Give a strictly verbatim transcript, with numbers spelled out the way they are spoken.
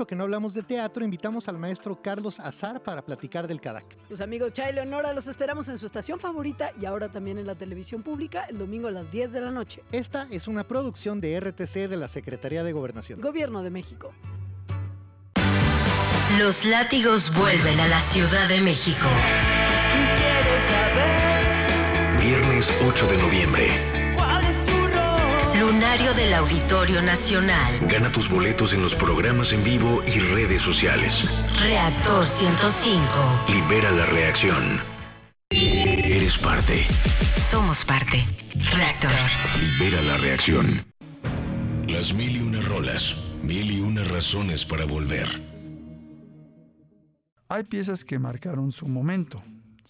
mucho que no hablamos de teatro, invitamos al maestro Carlos Azar para platicar del Cadac. Sus amigos Chay y Leonora los esperamos en su estación favorita y ahora también en la televisión pública el domingo a las diez de la noche. Esta es una producción de R T C de la Secretaría de Gobernación. Gobierno de México. Los látigos vuelven a la Ciudad de México. Quiero saber Viernes ocho de noviembre. cuál es tu rol. Lunario del Auditorio Nacional. Gana tus boletos en los programas en vivo y redes sociales. Reactor ciento cinco. Libera la reacción. Eres parte. Somos parte. Reactor. Libera la reacción. Las mil y una rolas. Mil y una razones para volver. Hay piezas que marcaron su momento.